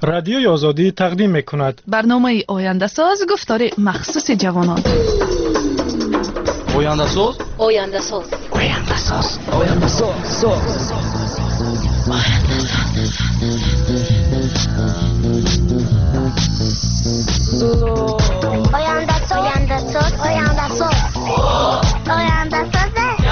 رادیوی آزادی تقدیم می‌کند. برنامه آینده ساز گفتار مخصوص جوانان. آینده ساز، آینده ساز، آینده ساز، آینده ساز. آینده ساز، آینده ساز، آینده ساز، آینده ساز.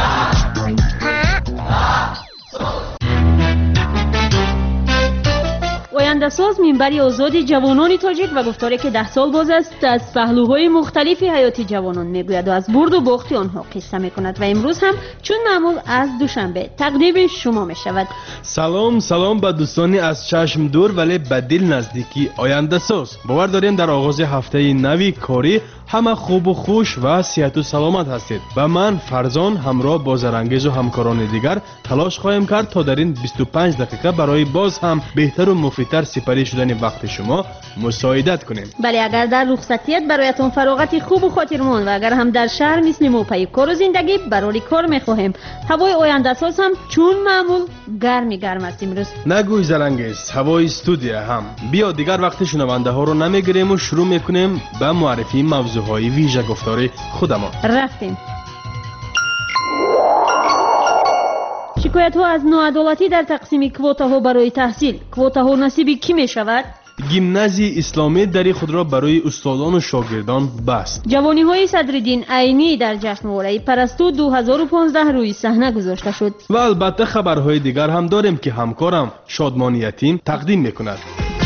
آینده ساز منبری آزادی جوانان تاجیک و گفتاری که 10 سال باز است از پهلوهای مختلفی حیاتی جوانان میگوید و از برد و باخت آنها قصه میکند و امروز هم چون معمول از دوشنبه تقدیم شما میشود. سلام به دوستانی از چشم دور ولی به دل نزدیکی آینده ساز. باور داریم در آغاز هفته نوی کاری همه خوب و خوش و صحت و سلامت هستید و من فرزان همراه با زرانگیز و همکاران دیگر تلاش خواهیم کرد تا در این 25 دقیقه برای باز هم بهتر و مفیدتر سپری شدن وقت شما مساعدت کنیم. بله، اگر در رخصتیت برایتون فراغت خوب و خاطرمان و اگر هم در شهر مثل ما پی کار و زندگی برای کار میخواهیم، هوای آینده ساز هم چون معمول گرم است امروز. نگوی زرانگیز، هوای استودیو هم. بیا دیگر وقت شنونده ها رو نمیگیریم و شروع میکنیم به معرفی موضوعهای ویژه گفتاری خودمان. رفتیم. شکایت ها از ناعدالتی در تقسیم کواتا ها برای تحصیل. کواتا ها نصیب کی می شود؟ گیمنازی اسلامی دری خود را برای استادان و شاگردان بست. جوانی های صدرالدین عینی در جشنواره پرستو 2015 روی صحنه گذاشته شد. و البته خبرهای دیگر هم داریم که همکارم شادمان یتیم تقدیم میکند.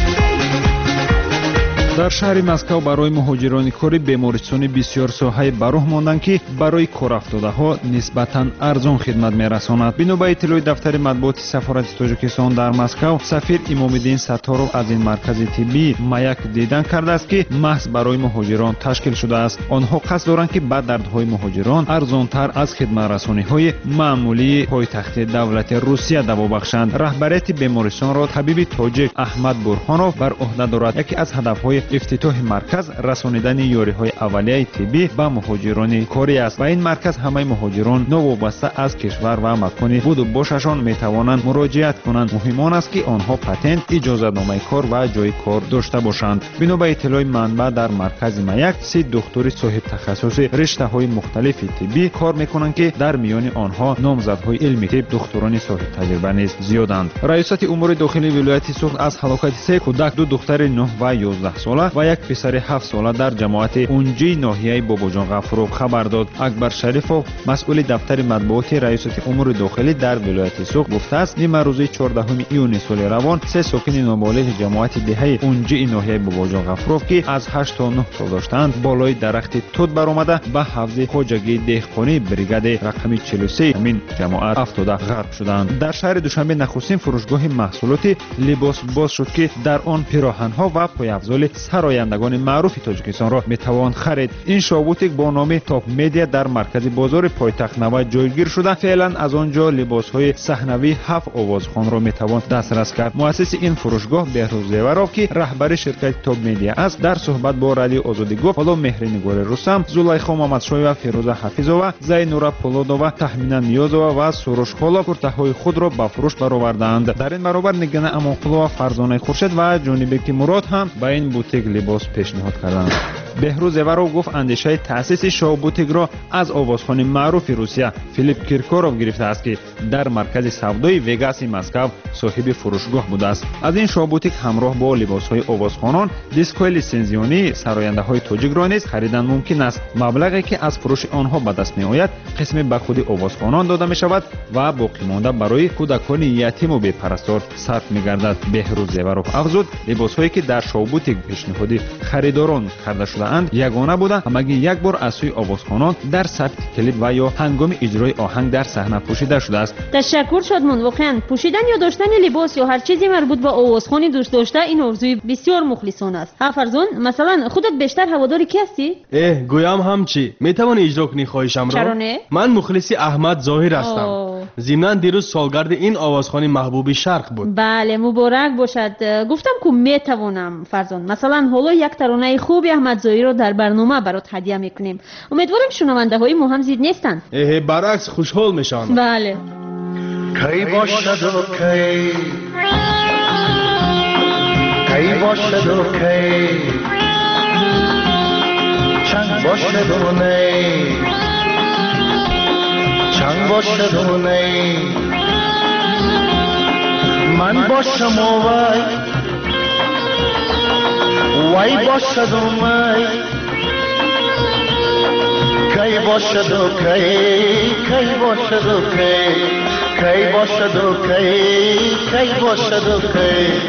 در شهر مسکو برای مهاجران کاری بیمارستانی بسیار ساحه براه ماندند که برای کار افتاده ها نسبتاً ارزان خدمت میرساند. بنا به اطلاع دفتر مطبوعات سفارت تاجیکستان در مسکو، سفیر امام‌الدین ستارов از این مرکز طبی مایک دیدن کرده است که محض برای مهاجران تشکیل شده است. آنها قصد دارند که به دردهای مهاجران ارزانتر از خدمت رسانی‌های معمولی پایتخت دولت روسیه دوا بخشند. رهبریت بیمارستان را طبیب تاجیک احمد برهانوف بر عهده دارد. یکی از هدف‌های افتتاح مرکز رسانیدن یاری‌های اولیه طبی به مهاجران کاری است و این مرکز همه مهاجران نوابسته از کشور و مکان بود و باششان میتوانند مراجعت کنند. مهم آن است که آنها پتنت، اجازه‌نامه کار و جای کار داشته باشند. بنا به اطلاع منبع در مرکز مایک 3 دکتر صاحب تخصص رشته‌های مختلف طبی کار می‌کنند که در میان آنها نامزدهای علمی طب، دکتران صاحب تجربه نیز زیادند. ریاست امور داخلی ولایت سوخت از هلاکت 3 کودک، 2 دختر 9 و 11 ساله و یک پسر 7 ساله در جماعت اونجی ناحیه باباجان غفورov خبر داد. اکبر شریفov مسئول دفتر مطبوعات ریاست امور داخلی در ولایت سوخت گفته است نیم روز 14 ایون سال روان 3 ساکن نابالغ جماعت دهه اونجی ناحیه باباجان غفورov که از 8 تا 9 سال داشتند بالای درخت توت برآمده به حوض خواجگی دهقانی بریگاد رقم 43 همین جماعت افتاده غرق شدند. در شهر دوشنبه نخستین فروشگاه محصولات لباس باز شد که در آن پیراهن‌ها و پایافزال سرایندگان معروف تاجیکستان را میتوان خرید. این شابوتیک با نام تاپ مدیا در مرکز بازار پایتخت نو جایگیر شده. فعلا از آنجا لباس‌های صحنوی 7 آوازخوان را میتوان دسترس کرد. مؤسس این فروشگاه بهروز زیوروف که رهبر شرکت تاپ مدیا است در صحبت با رادیو آزادی گفت حالا مهرنگار رستم، زلیخا محمدشاه و فیروزه حفیظова، زینورا پولادова، تحمینا نیازова و سروش خالا کورتاهای خود را به فروش برآوردند. در این برابر نگینه امانقلو و فرزانه خورشید و جانبک مراد هم به این بوتیک لباس پیشنهاد کردند. بهروز زیوروف گفت اندیشه تأسیس شابوتیک را از آوازخوان معروف روسیه فیلیپ کیرکوروف گرفته است که در مرکز سودای وگاس مسکو صاحب فروشگاه بوده است. از این شابوتیک همراه با لباس‌های آوازخوانان، دیسک‌های لیسنزیونی سراینده‌های تاجیک را نیز خریدن ممکن است. مبلغی که از فروش آنها به دست می‌آید قسمی به خود آوازخوانان داده می‌شود و باقی مانده برای کودکان یتیم و بی‌پرستار صرف می‌گردد. بهروز زیوروف افزود لباس‌هایی که در شابوتیک پیشنهاد خریداران کرده شده اند یگانه بوده. همگی یک بار از سوی آوازخوانان در ثبت کلیپ و یا هنگام اجرای آهنگ در صحنه پوشیده شده است. تشکر شادمان. واقعا پوشیدن یا داشتن لباس یا هر چیزی مربوط به آوازخوانی دوست داشته این آرزوی بسیار مخلصانه است. ها فرزان، مثلا خودت بیشتر هواداری کی هستی؟ گویم هم چی میتوانی اجرا کنی خواهشم را؟ چرا نه؟ من مخلصی احمد ظاهر هستم. ضمناً دیروز سالگرد این آوازخوانی محبوب شرق بود. بله مبارک باشد. گفتم که میتوانم فرزان، مثلا حالا یک ترانه خوبی احمد ظاهر رو در برنامه برات هدیه میکنیم. امیدوارم شنونده های ما هم زید نیستن. برعکس خوشحال میشن. بله. کی باشد و کی باشد و کی چنگ باشد و نی چنگ باشد و نی من باشم و وی باشد و می کی باشد و کی باشد و کی باشد و کی باشد و کی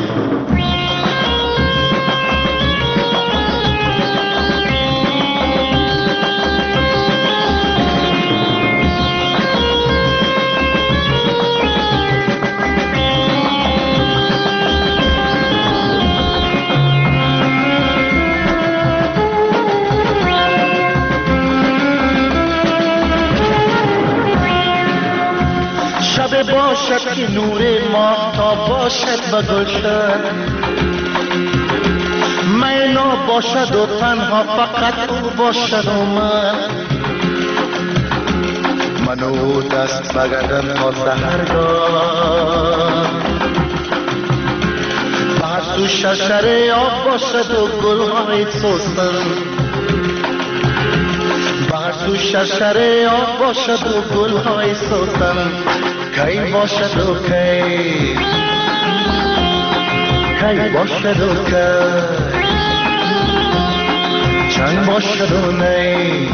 باشد که نور ماهتاب باشد و گلشن مینا باشد و تنها فقط او باشد و من او دست بگردم تا سحرگاه هر سو شرشره آب باشد و گلهای سوسن هر سو شرشره آب باشد و گلهای سوسن کی باشد و کی باشد و کی چنگ باشد و نی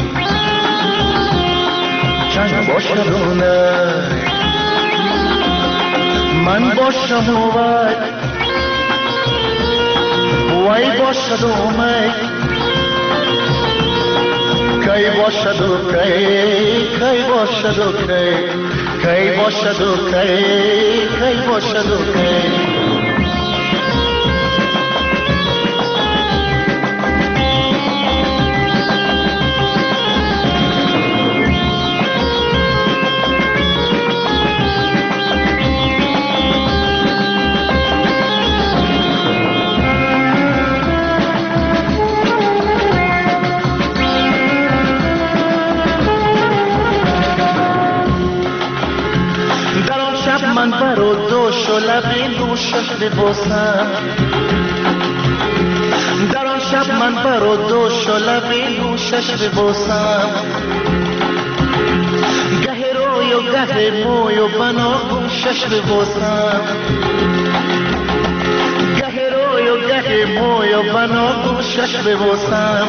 چنگ باشد و نی من باشم و وی باشد و می کی باشد و کی باشد و کی باشد و کی باشد و کی من برو دوش و لبی نوشش ببوسم در آن شب من برو دوش و لبی نوشش ببوسم گه روی و گه موی و بناگوشش ببوسم گه روی و گه موی و بناگوشش ببوسم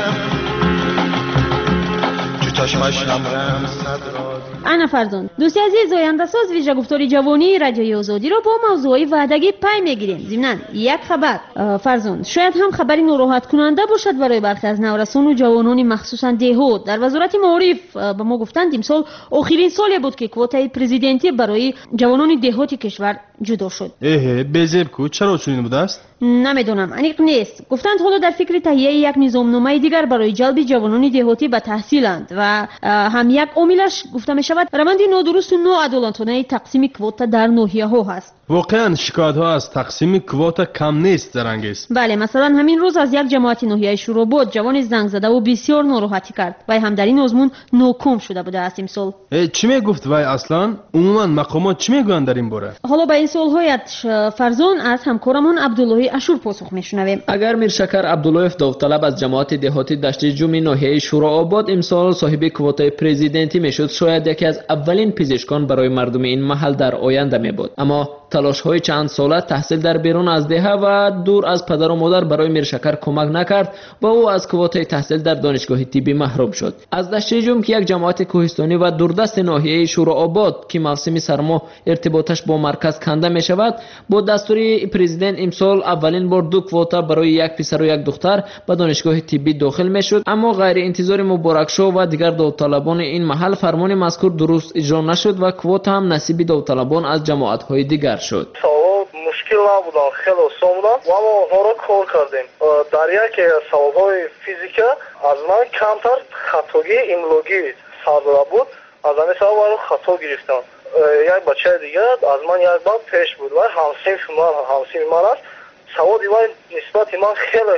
چشمش هم رمز ندارد. انا فرزند دوستی عزیز آینده ساز ویژه گفتاری جوانی رادیوی آزادی را با موضوعی وحدتی پی میگیریم. ضمناً یک خبر فرزند شاید هم خبری ناراحت کننده باشد برای برخی از نورسان و جوانان مخصوصا دهات. در وزارت معارف به ما گفتند امسال آخرین سالی بود که کوتای پرزیدنتی برای جوانان دهاتی کشور جدا شد. بزرگ کو چرا چنین بوده است؟ نمیدونم انیق نیست. گفتند حالا در فکر تهیه یک نظامنامه دیگر برای جلب جوانان دهاتی به تحصیلند و هم یک عاملش گفته می شود روند نادرست و ناعادلانه تقسیم کوتا در ناحیه ها هست. واقعا شکایت ها از تقسیم کوتا کم نیست در انگیز. بله مثلا همین روز از یک جماعت ناحیه شوراباد جوان زنگ زده و بسیار ناراحتی کرد و هم در این آزمون ناکام شده بوده است امسال. چی میگفت وای اصلا عموما مقامات چی میگویند در این باره؟ حالا به این سوالهایت فرزان از همکارمون عبدالله اشور پاسخ میشنویم. اگر میرشکر عبدالله داوطلب از جماعت دهاتی دشت جومی ناحیه شوراباد امسال صاحب کوتای پرزیدنتی میشد شاید یکی از اولین پزشکان برای مردم این محل در آینده میبود. اما تلاش های چند ساله تحصیل در بیرون از دهه و دور از پدر و مادر برای میرشکر کمک نکرد و او از کوتای تحصیل در دانشگاه طبی محروم شد. از دشت جوم که یک جماعت کوهستانی و دوردست ناحیه شوراباد که موسم سرما ارتباطش با مرکز کنده می شود با دستور پرزیدنت امسال اولین بار دو کوتا برای یک پسر و یک دختر به دانشگاه طبی داخل می شد. اما غیر انتظار مبارک شو و دیگر داوطلبان این محل فرمان مذکور درست اجرا نشد و کوتا هم نصیب داوطلبان از جماعت های دیگر شد. مشکل نبودن خیلی آسان بودن و ما آنها را کار کردیم. در یکی از سوالهای فیزیکا از من کمتر خطاگی املایی سر داده بود. از همین سوال رو خطا گرفتم. یک بچه دیگر از من یک بار پیش بود و همسین من است. سوال دیگر نسبت من خیلی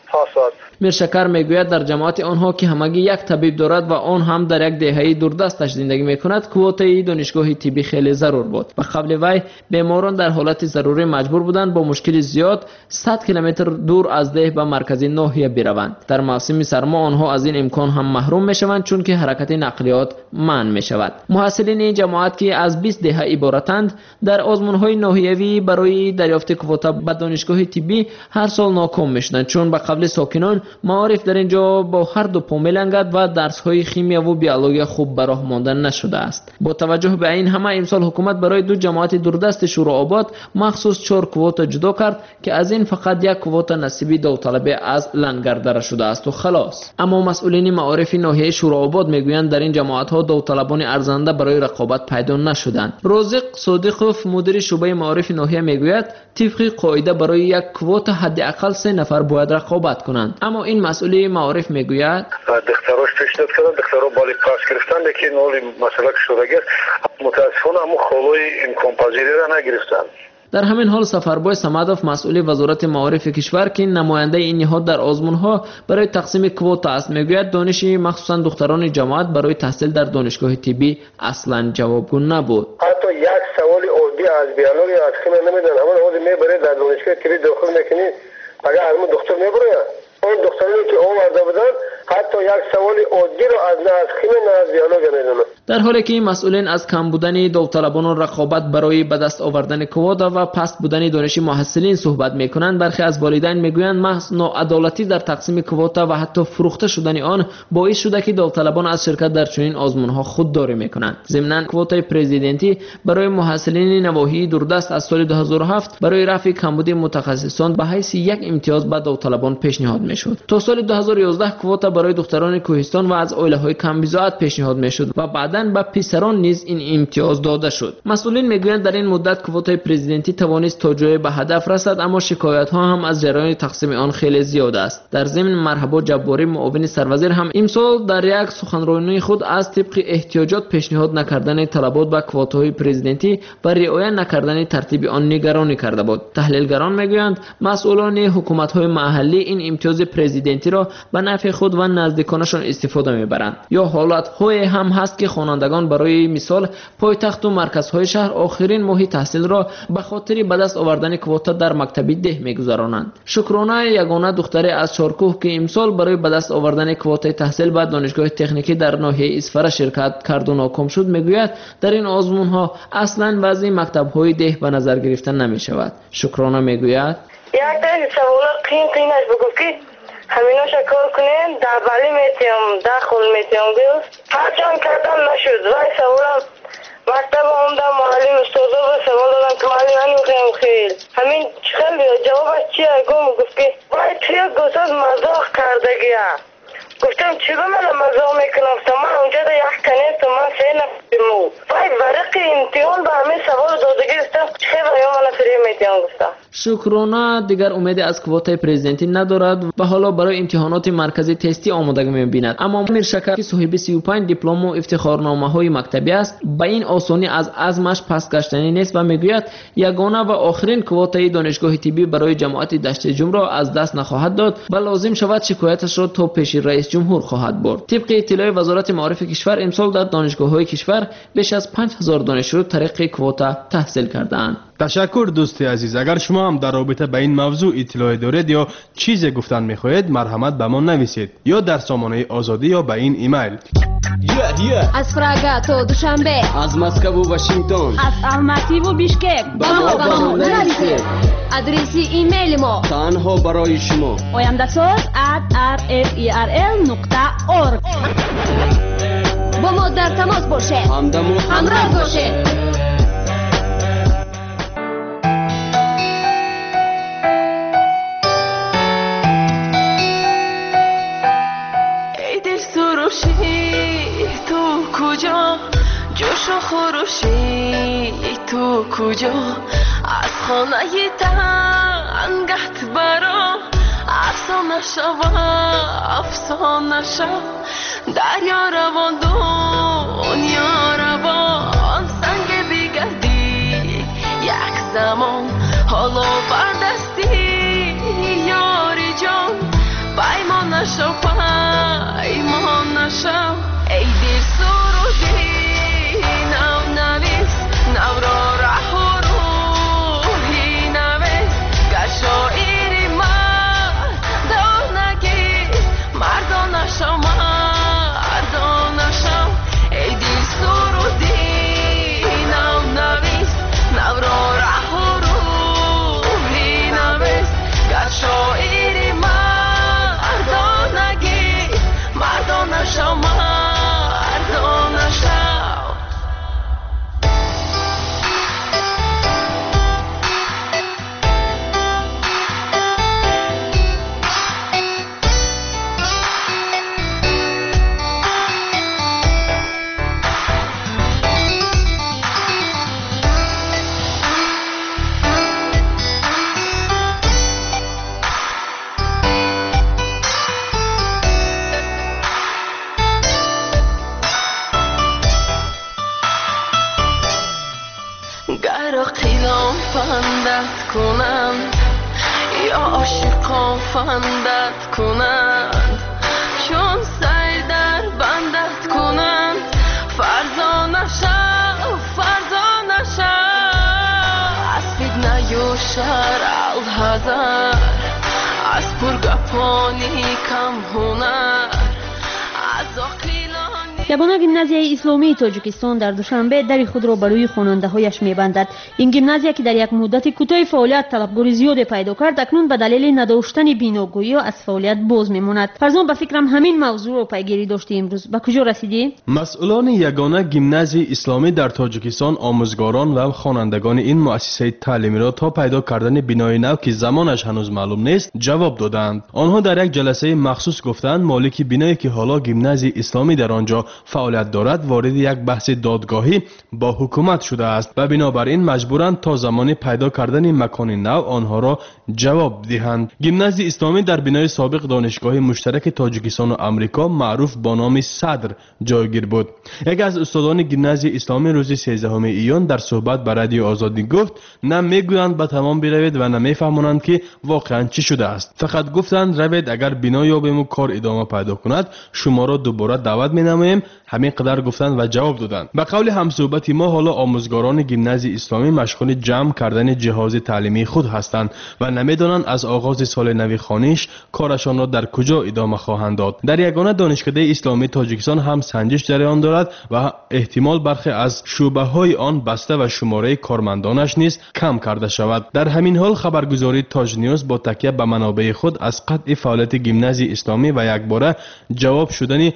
پس است. میرشکر میگوید در جماعت آنها که همگی یک طبیب دارد و آن هم در یک دهه دوردستش زندگی میکند، کوتای دانشگاه طبی خیلی ضرور بود و قبل وی بیماران در حالت ضروری مجبور بودند با مشکل زیاد 100 کیلومتر دور از ده به مرکزی ناحیه بروند. در موسم سرما آنها از این امکان هم محروم میشوند چون که حرکت نقلیات منع میشود. محصلین این جماعت که از 20 دهه عبارتند در آزمون‌های ناحیوی برای دریافت کوتا به دانشگاه طبی هر سال ناکام میشدند چون به قبل ساکنان معارف در اینجا با هر دو پا میلنگد و درس‌های شیمیا و بیولوژی خوب به راه مانده نشده است. با توجه به این همه امسال حکومت برای دو جماعت دوردست شورآباد مخصوص 4 کوتا جدا کرد که از این فقط یک کوتا نصیبی داوطلبه از لنگردره شده است و خلاص. اما مسئولین معارف ناحیه شورآباد میگویند در این جماعت‌ها داوطلبان ارزنده برای رقابت پیدا نشدند. رازق صادقوف مدیر شعبه معارف ناحیه میگوید طبق قاعده برای یک کوتا حداقل 3 نفر باید رقابت کنند. اما این مسئول معارف میگوید دختراش پیشنهاد کردن، دخترها بالی پاس گرفتن، لیکن اولی مسئله که شده متاسفانه همون خلوی امکان پذیری را نگرفتن. در همین حال سفربای صمدوف مسئول وزارت معارف کشور که نماینده این نهاد در آزمون‌ها برای تقسیم کوتا است میگوید دانش مخصوصا دختران جماعت برای تحصیل در دانشگاه طبی اصلا جوابگو نبود. حتی یک سوال عادی از بیولوژی از خیلی نمیدن، همون عادی میبره در دانشگاه طبی داخل میکنی، اگر همون دکتر میبره اون دکترانی که آورده بودن حتی یک سوال عادی رو از نه از خیلی نه از بیولوژی میدونن. در حالی که مسئولین از کم بودن داوطلبان رقابت برای به دست آوردن کوتا و پست بودن دانش محصلین صحبت میکنند، برخی از والدین میگویند محض ناعدالتی در تقسیم کوتا و حتی فروخته شدن آن باعث شده که داوطلبان از شرکت در چنین آزمون‌ها خودداری میکنند. ضمناً کوتای پرزیدنتی برای محصلین نواحی دوردست از سال 2007 برای رفع کمبود متخصصان به حیث یک امتیاز به داوطلبان پیشنهاد میشد. تا سال 2011 کوتا برای دختران کوهستان و از عائله‌های کم بضاعت پیشنهاد میشد و بعداً به پسران نیز این امتیاز داده شد. مسئولین میگویند در این مدت کوتای پرزیدنتی توانست تا جای به هدف رسد، اما شکایت ها هم از جریان تقسیم آن خیلی زیاد است. در ضمن مرحبا جباری معاون سروزیر هم امسال در یک سخنرانی خود از طبق احتیاجات پیشنهاد نکردن طلبات به کوتاهای پرزیدنتی و رعایت نکردن ترتیب آن نگرانی کرده بود. تحلیلگران میگویند مسئولان حکومت‌های محلی این امتیاز پرزیدنتی را به نفع خود و نزدیکانشان استفاده میبرند. یا حالت‌های هم هست که خوانندگان برای مثال پایتخت و مرکزهای شهر آخرین ماه تحصیل را به خاطر به دست آوردن کوتا در مکتبی ده میگذرانند. شکرانه یگانه دختر از چارکوه که امسال برای به دست آوردن کوتای تحصیل به دانشگاه تکنیکی در ناحیه اصفهان شرکت کرد و ناکام شد میگوید در این آزمون‌ها اصلا وضع مکتب‌های ده به نظر گرفته نمی‌شود. شکرانه میگوید یک دری سوالات قینش بگو که همینو شکار کنیم در بلی میتیم داخل میتیم دوست هرچند کردم نشد وای سوالم مکتب آمدم معلم استادا به سوال دادم که معلم نمیخوام خیل همین خیلی جوابش چیه گفت که وای توی گوزد مزاق کردگیه گفتم چی به من مزاق میکنم من اونجا دا یک کنیست من سه نفرمو وای ورق امتحان به همین سوال دادگی گفتم خیلی یا من فری میتیم گفتم. شکرانه دیگر امیدی از کوتای پرزیدنتی ندارد و حالا برای امتحانات مرکزی تستی آمادگی می‌بیند. اما میرشکر که صاحب 35 دیپلم و افتخارنامه‌های مکتبی است به این آسانی از عزمش پس گشتنی نیست و میگوید یگانه و آخرین کوتای دانشگاه طبی برای جماعت دشت جم را از دست نخواهد داد و لازم شود شکایتش را تا پیش رئیس جمهور خواهد برد. طبق اطلاع وزارت معارف کشور امسال در دانشگاه‌های کشور بیش از 5000 دانشجو طریق کوتا تحصیل کرده‌اند. تشکر دوستی عزیز. اگر شما هم در رابطه با این موضوع اطلاعی دارید یا چیزی گفتن میخواهید مرحمت به ما نویسید یا در سامانه آزادی یا به این ایمیل. از پراگا تا دوشنبه، از مسکو و واشنگتن، از الماتی و بیشکک با ما نویسید. آدرس ایمیل ما تنها برای شما oyandasaz@rferl.org. با ما در تماس باشید، همراه باشید. تو کجا جوش و خروشی تو کجا از خانه تنگت برا افسانه شو دریا روان دنیا روان سنگ بیگردی یک زمان حالا بردستی یاری جان کنند یا عاشقان فندت کنند چون سعی در بندت کنند فرزا نشه از فتنه و شر الحذر از پرگپانی کم هنر از جوانان گیمنازیای اسلامی تاجیکستان در دوشنبه در خود را برای خواننده هایش می‌بندد. این گیمنازیا که در یک مدت کوتاه فعالیت طلبگار زیادی پیدا کرد اکنون به دلیل نداشتن بیناگویی از فعالیت باز می‌ماند. فرزان به فکرم همین موضوع را پیگیری داشتی. امروز به کجا رسیدی؟ مسئولان یگانه گیمنازی اسلامی در تاجیکستان آموزگاران و خوانندگان این مؤسسه تعلیمی را تا پیدا کردن بینای نو که زمانش هنوز معلوم نیست جواب دادند. آنها در یک جلسه مخصوص گفتند مالک بینایی که حالا گیمنازی اسلامی در آنجا فعالیت دارد وارد یک بحث دادگاهی با حکومت شده است و بنابراین مجبورند تا زمان پیدا کردن مکان نو آنها را جواب دهند. گیمنازی اسلامی در بنای سابق دانشگاه مشترک تاجیکستان و آمریکا معروف با نام صدر جایگیر بود. یکی از استادان گیمنازی اسلامی روز 13 ایون در صحبت با رادیو آزادی گفت نه میگویند به تمام بروید و نه میفهمانند که واقعا چی شده است. فقط گفتند روید اگر بنا یابیم و کار ادامه پیدا کند شما را دوباره دعوت مینماییم. همین قدر گفتند و جواب دادند. به قول همصحبت ما حالا آموزگاران گیمنازی اسلامی مشغول جمع کردن جهاز تعلیمی خود هستند و نمیدانند از آغاز سال نو خوانش کارشان را در کجا ادامه خواهند داد. در یگانه دانشکده اسلامی تاجیکستان هم سنجش جریان دارد و احتمال برخی از شعبه های آن بسته و شماره کارمندانش نیز کم کرده شود. در همین حال خبرگزاری تاج نیوز با تکیه به منابع خود از قطع فعالیت گیمنازی اسلامی و یکباره جواب شدن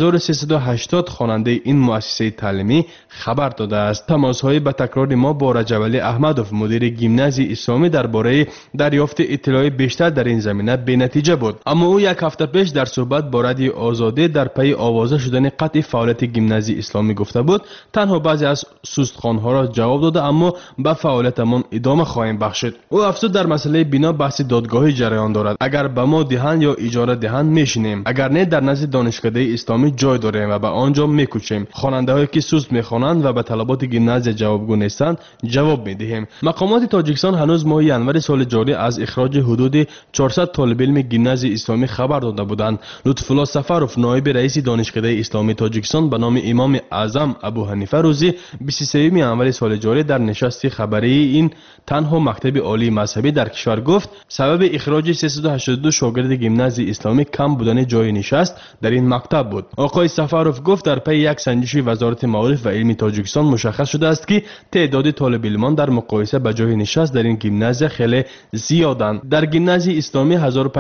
1380 خواننده این مؤسسه تعلیمی خبر داده است. تماس‌های به تکرار ما با رجب علی احمدوف مدیر گیمنازی اسلامی درباره دریافت اطلاع بیشتر در این زمینه بی‌نتیجه بود. اما او یک هفته پیش در صحبت با رادیو آزادی در پی آوازه شدن قطع فعالیت گیمنازی اسلامی گفته بود تنها بعضی از سوستخوان‌ها را جواب داده اما به فعالیتمان ادامه خواهیم بخشید. او افزود در مسئله بنا بحث دادگاهی جریان دارد. اگر به ما دهند یا اجاره دهند میشینیم، اگر نه در نزد دانشکده اسلامی جای داریم و به آنجا میکوچیم. خواننده‌هایی که سوست میخوانند و به طلبات گیمنازی جوابگو نیستند جواب میدهیم. مقامات تاجیکستان هنوز ماه ینور سال جاری از اخراج حدود 400 طالب علم گیمنازی اسلامی خبر داده بودند. لطف‌الله سفروف نایب رئیس دانشکده اسلامی تاجیکستان به نام امام اعظم ابو حنیفه روزی 23 ینور سال جاری در نشست خبری این تنها مکتب عالی مذهبی در کشور گفت سبب اخراج 382 شاگرد گیمنازی اسلامی کم بودن جای نشست در این مکتب بود. آقای سفروف گفت در پی یک سنجش وزارت معارف و علم تاجیکستان مشخص شده است که تعداد طالب علمان در مقایسه با جای نشست در این گیمنازی خیلی زیادند. در گیمنازی اسلامی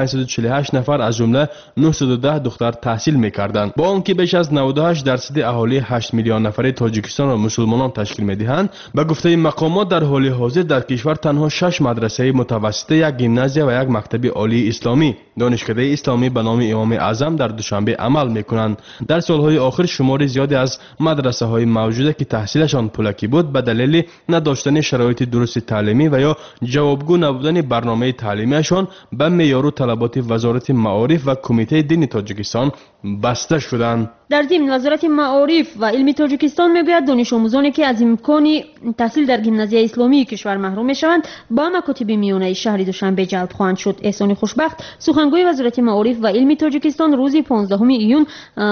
1548 نفر از جمله 910 دختر تحصیل می‌کردند. با آنکه بیش از 98% اهالی 8 میلیون نفره تاجیکستان را مسلمانان تشکیل می‌دهند، به گفته مقامات در حال حاضر در کشور تنها 6 مدرسه متوسطه، یک گیمنازی و یک مکتب عالی اسلامی دانشکده اسلامی به نام امام اعظم در دوشنبه عمل می‌کنند. در سال‌های آخر شمار زیادی از مدرسه‌های موجوده که تحصیلشان پولکی بود به دلیل نداشتن شرایط درست تعلیمی و یا جوابگو نبودن برنامه تعلیمیشان به معیار و طلبات وزارت معارف و کمیته دین تاجیکستان بسته شدند. در ضمن وزارت معارف و علم تاجیکستان میگوید دانش آموزانی که از امکان تحصیل در گیمنازی اسلامی کشور محروم میشوند با مکاتب میانه شهر دوشنبه جلب خواهند شد. احسان خوشبخت سخنگوی وزارت معارف و علم تاجیکستان روز 15 ایون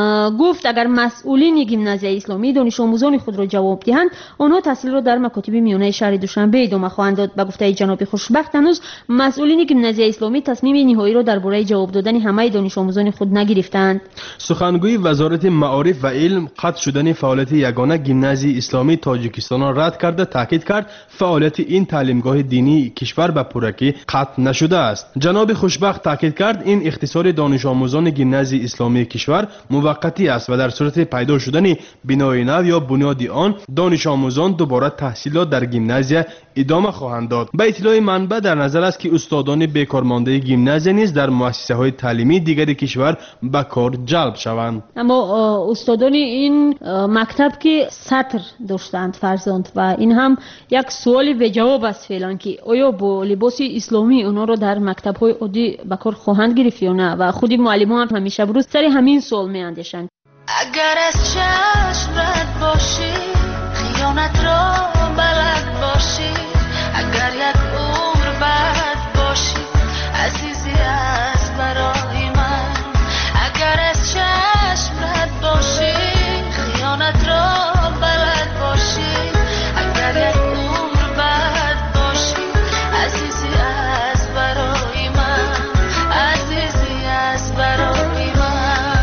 گفت اگر مسئولین گیمنازی اسلامی دانش آموزان خود را جواب دهند آنها تحصیل را در مکاتب میانه شهر دوشنبه ادامه خواهند داد. به گفته جناب خوشبخت هنوز مسئولین گیمنازی اسلامی تصمیم نهایی را درباره جواب دادن همه دانش آموزان خود نگرفتند. سخنگوی وزارت معارف و علم قطع شدن فعالیت یگانه گیمنازی اسلامی تاجیکستان را رد کرده تاکید کرد فعالیت این تعلیمگاه دینی کشور به پورکی قطع نشده است. جناب خوشبخت تاکید کرد این اختصار دانش آموزان گیمنازی اسلامی کشور موقتی است و در صورت پیدا شدن بنای نو یا بنیاد آن دانش آموزان دوباره تحصیلات در گیمنازی ادامه خواهند داد. به اطلاع منبع در نظر است که استادان بیکارمانده گیمنازی نیز در مؤسسه‌های تعلیمی دیگر کشور به کار جلب شوند. اما استادان این مکتب که سطر داشتند فرزند و این هم یک سوالی به جواب است فعلا که آیا با لباس اسلامی اونا رو در مکتب‌های عادی به کار خواهند گرفت یا نه و خود معلمان هم همیشه بروز سر همین سوال میاندیشند. اگر از چشم رد باشی خیانت را بلد باشی اگر یک عمر عزیزی است برای من. اگر از چشم رد باشی خیانت را بلد باشی، اگر یک عمر بعد باشی عزیزی است برای من، عزیزی است برای من.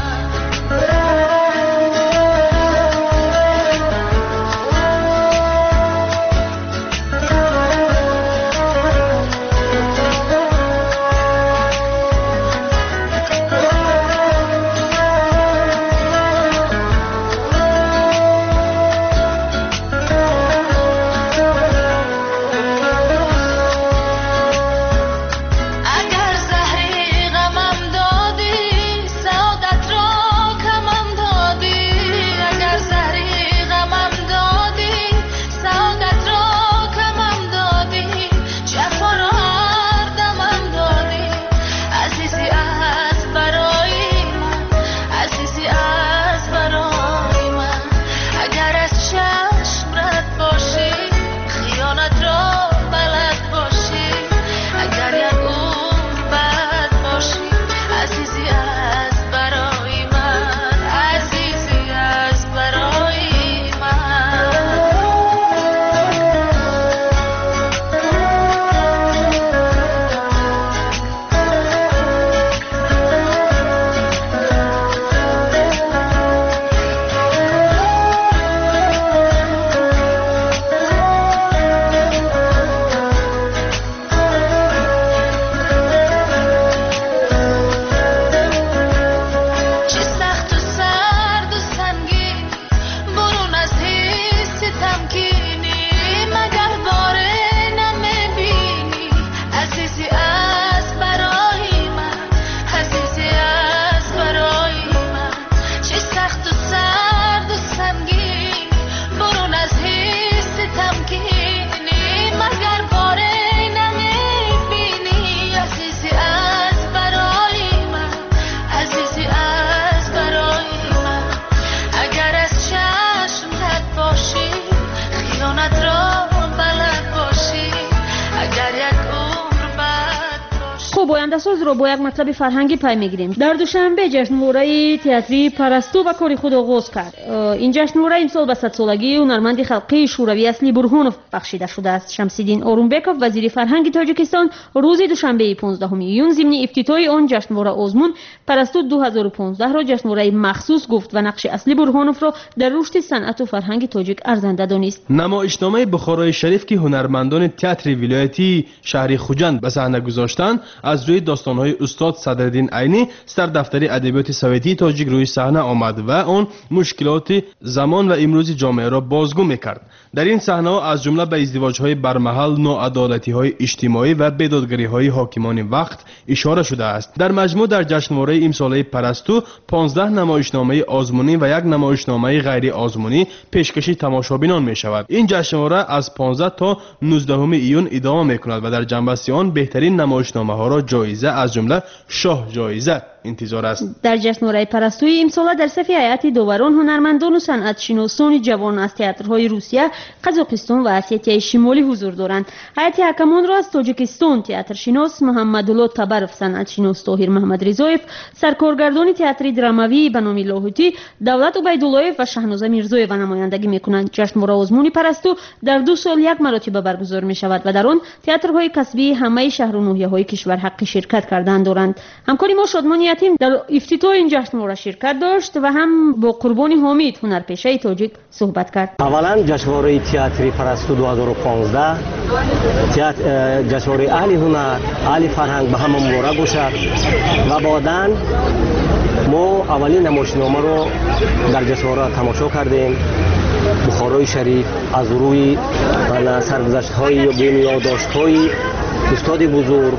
آینده‌ساز رو با یک مطلب فرهنگی پی میگیریم. در دوشنبه جشنواره تئاتری پرستو و کاری خود آغاز کرد. این جشنواره امسال به 100 سالگی هنرمند خلقی شوروی اصلی برهانوف بخشیده شده است. شمسیدین اورونبکوف وزیر فرهنگ تاجیکستان روز دوشنبه 15 ایون ضمن افتتاح آن جشنواره آزمون پرستو 2015 را جشنواره مخصوص گفت و نقش اصلی برهانوف را در رشد صنعت و فرهنگ تاجیک ارزنده دانست. نمایشنامه بخارای شریف که هنرمندان تئاتر ولایتی شهر خوجند به صحنه گذاشتند از روی داستان‌های استاد صدرالدین عینی سردفتر ادبیات سویتی تاجیک روی صحنه آمد و آن مشکلات زمان و امروز جامعه را بازگو می‌کرد. در این صحنه از جمله به ازدواج‌های برمحل، ناعدالتی‌های اجتماعی و بیدادگری‌های حاکمان وقت اشاره شده است. در مجموع در جشنواره امساله پرستو 15 نمایشنامه آزمونی و یک نمایشنامه غیر آزمونی پیشکش تماشابینان می‌شود. این جشنواره از 15 تا 19 ایون ادامه می‌کند و در جنبه آن بهترین نمایشنامه‌ها را جایزه از جمله شاه جایزه انتظار است. در جشنواره پرستوی امسال در صف هیئت داوران هنرمندان و صنعت‌شناسان جوان از تئاترهای روسیه، قزاقستان و اسیای شمالی حضور دارند. هیئت حکمان را از تاجیکستان تئاترشناس محمدالله تبرف، صنعت‌شناس طاهر محمد رضایف، سرکارگردان تئاتر دراموی بنامی لاهوتی، دولت عبیداللهیف و شهنازه میرزایeva نمایندگی می‌کنند. جشنواره آزمون پرستو در 2 سال یک مرتبه برگزار می‌شود و در آن تئاترهای کسبی همه شهر و ناحیه‌های کشور حق شرکت کردن دارند. همکاری ما شادمان یتیم در افتتاح این جشنواره شرکت داشت و هم با قربانی حامد هنرپیشه تاجیک صحبت کرد. اولا جشنواره تئاتری پرستو 2015 جشنواره اهل هنر، اهل فرهنگ به همه مبارک باشد و بعداً ما اولین نمایشنامه رو در جشنواره تماشا کردیم. بخارای شریف از روی سرگذشت‌های و یادداشت‌های استاد بزرگ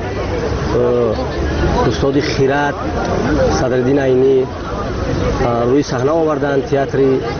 استاد خیرات صدرالدین عینی روی صحنه آوردن تئاتر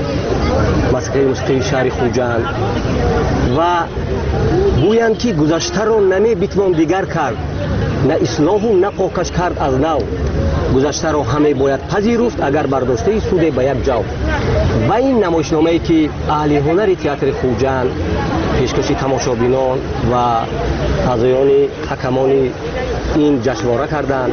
موسیقی شهر خوجند و گویند که گذشته رو نمی‌توان دیگر کرد، نه اصلاح و نه پاکش کرد از نو. گذشته رو همه باید پذیرفت اگر برداشته سود به یک جا. و این نمایشنامه‌ای که اهل هنر تئاتر خوجند پیشکش تماشابینان و اعضایان حکمان این جشنواره کردند.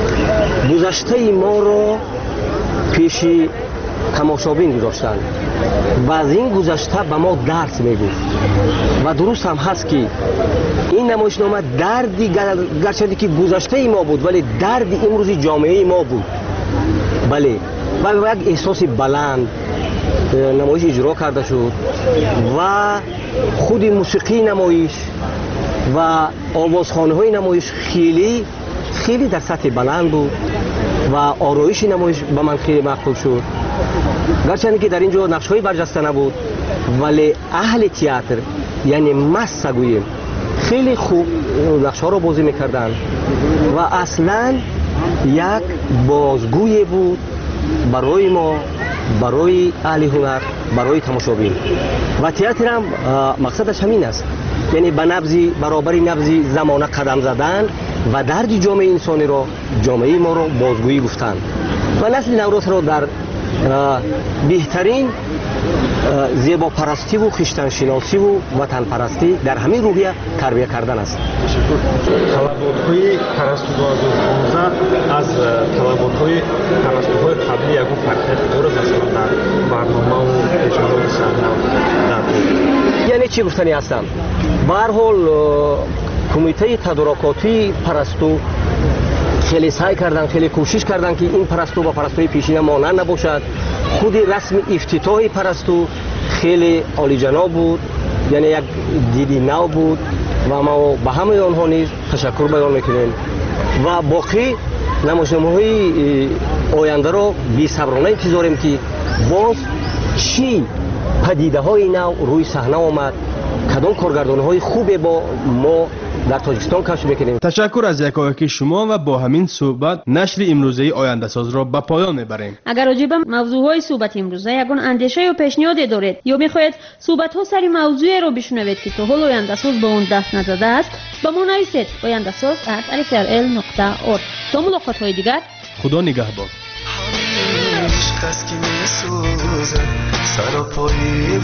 گذشته ما را پیش تماشابین گذاشتند و از این گذشته به ما درس میگفت و درست هم هست که این نمایشنامه دردی گرچه که گذشته ما بود ولی درد امروزی جامعه ما بود. بله و یک احساس بلند نمایش اجرا کرده شد و خود موسیقی نمایش و آوازخوانی های نمایش خیلی در سطح بلند بود و آرایش نمایش به من خیلی مقبول شد. گرچه که در اینجا نقش های برجسته نبود ولی اهل تئاتر یعنی مست گوییم خیلی خوب نقش ها را بازی میکردند و اصلا یک بازگوی بود برای ما، برای اهل هنر، برای تماشابین. و تئاتر هم مقصدش همین است، یعنی به نبضی برابری نبضی زمانه قدم زدن و درد جامعه انسانی را، جامعه ما را بازگویی گفتن و نسل نوروز را در بهترین زیبا پرستی و خویشتن شناسی و وطن پرستی در همین روحیه تربیت کردن است. طلبات‌های پرستو 2015 از طلبات‌های پرستوهای قبلی یک فرق داره مثلا در برنامه و پیشنهاد صحنه. یعنی چی گفتنی هستم؟ به هر حال کمیته تدارکاتی پرستو خیلی سعی کردن، خیلی کوشش کردن که این پرستو با پرستوی پیشین مانند نباشد. خود رسم افتتاح پرستو خیلی عالی‌جناب بود، یعنی یک دیدی نو بود و ما به همه آنها نیز تشکر بیان میکنیم و باقی نمایشنامه‌های آینده را بی‌صبرانه انتظاریم که باز چی پدیده‌های نو روی صحنه آمد، کدام کارگردان‌های خوب با ما در تاجیکستان کشف میکنیم. تشکر از یکایکی شما و با همین صحبت نشر امروزه آینده ساز را به پایان میبریم. اگر راجع به موضوعهای صحبت امروزه یگان اندیشه و پیشنهادی دارید یا میخواهید صحبت‌ها سر موضوعی را بشنوید که تا حال آینده ساز به اون دست نزده است، به ما نویسید oyandasaz@alifrl.org. تا ملاقات‌های دیگر خدا نگهبان. سر و پای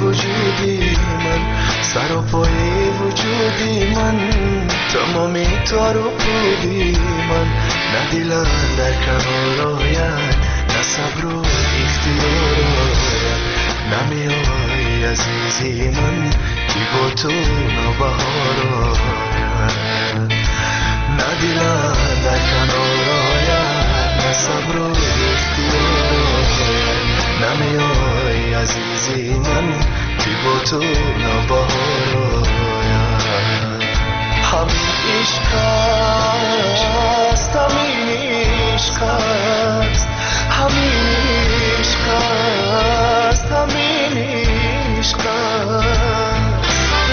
وجودی من تمامی تار و پودی من نه دلم در کنار آید نه صبر و اختیار آید نمیای عزیزی من که با تو نوبهار آید نه دلم در کنار آید نه صبر و اختیار آید نمیای عزیزی من که با تو نوبهار آید همین عشق است همین عشق است همین عشق است همین عشق است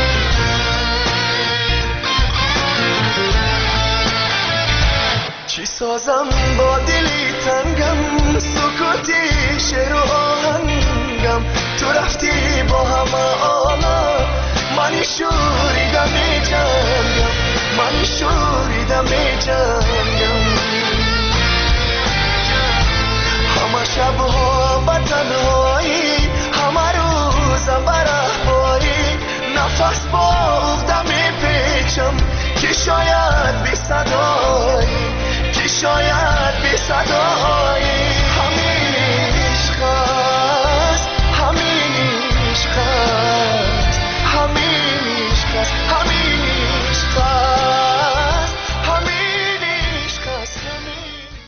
چی سازم با دلی تنگم سکوتی شعر و آهنگم تو رفتی با همه آلا منی شوریدم می جنگم منی شوریدم می جنگم همه شبها با تنهایی همه روزم برهایی نفس با افتم می پیچم که شاید بی صدایی که شاید بی صدایی